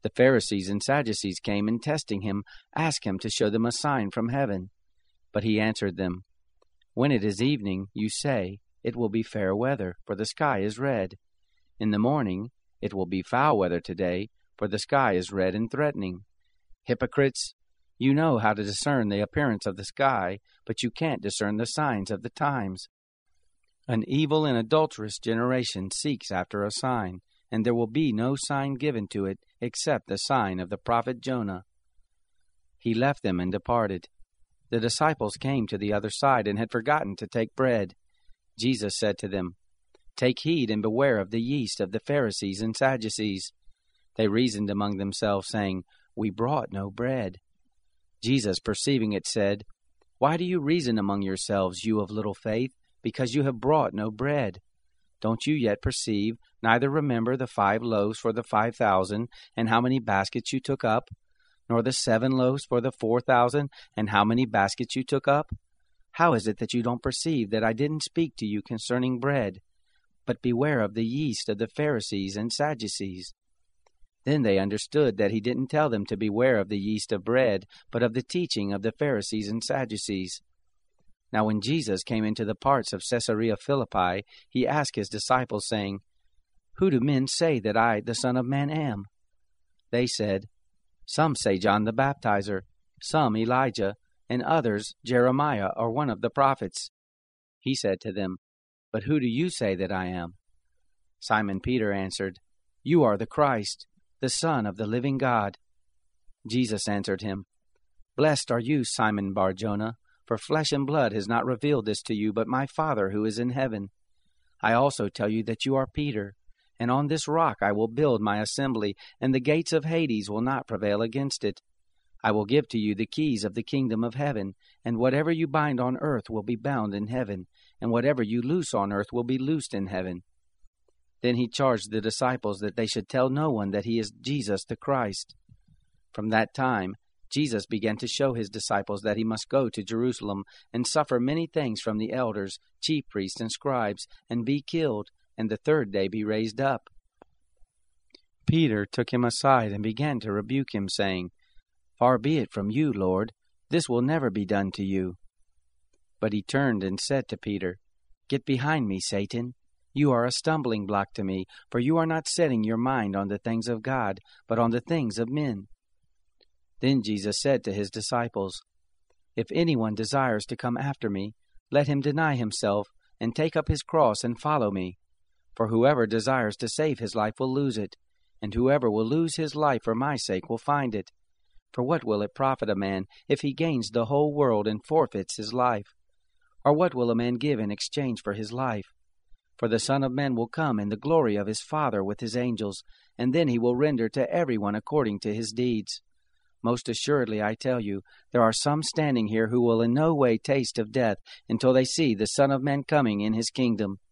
The Pharisees and Sadducees came and testing him, asked him to show them a sign from heaven. But he answered them, "When it is evening, you say, 'It will be fair weather, for the sky is red.' In the morning, 'It will be foul weather today, for the sky is red and threatening.' Hypocrites! You know how to discern the appearance of the sky, but you can't discern the signs of the times. An evil and adulterous generation seeks after a sign, and there will be no sign given to it except the sign of the prophet Jonah." He left them and departed. The disciples came to the other side and had forgotten to take bread. Jesus said to them, "Take heed and beware of the yeast of the Pharisees and Sadducees." They reasoned among themselves, saying, "We brought no bread." Jesus, perceiving it, said, "Why do you reason among yourselves, you of little faith, because you have brought no bread? Don't you yet perceive, neither remember the 5 loaves for the 5,000, and how many baskets you took up? Nor the 7 loaves for the 4,000, and how many baskets you took up? How is it that you don't perceive that I didn't speak to you concerning bread? But beware of the yeast of the Pharisees and Sadducees." Then they understood that he didn't tell them to beware of the yeast of bread, but of the teaching of the Pharisees and Sadducees. Now when Jesus came into the parts of Caesarea Philippi, he asked his disciples, saying, "Who do men say that I, the Son of Man, am?" They said, "Some say John the Baptizer, some Elijah, and others Jeremiah or one of the prophets." He said to them, "But who do you say that I am?" Simon Peter answered, "You are the Christ, the Son of the living God." Jesus answered him, "Blessed are you, Simon Bar-Jonah, for flesh and blood has not revealed this to you, but my Father who is in heaven. I also tell you that you are Peter, and on this rock I will build my assembly, and the gates of Hades will not prevail against it. I will give to you the keys of the kingdom of heaven, and whatever you bind on earth will be bound in heaven, and whatever you loose on earth will be loosed in heaven." Then he charged the disciples that they should tell no one that he is Jesus the Christ. From that time, Jesus began to show his disciples that he must go to Jerusalem and suffer many things from the elders, chief priests, and scribes, and be killed, and the 3rd day be raised up. Peter took him aside and began to rebuke him, saying, "Far be it from you, Lord, this will never be done to you." But he turned and said to Peter, "Get behind me, Satan. You are a stumbling block to me, for you are not setting your mind on the things of God, but on the things of men." Then Jesus said to his disciples, "If anyone desires to come after me, let him deny himself, and take up his cross and follow me. For whoever desires to save his life will lose it, and whoever will lose his life for my sake will find it. For what will it profit a man if he gains the whole world and forfeits his life? Or what will a man give in exchange for his life? For the Son of Man will come in the glory of his Father with his angels, and then he will render to everyone according to his deeds. Most assuredly, I tell you, there are some standing here who will in no way taste of death until they see the Son of Man coming in his kingdom."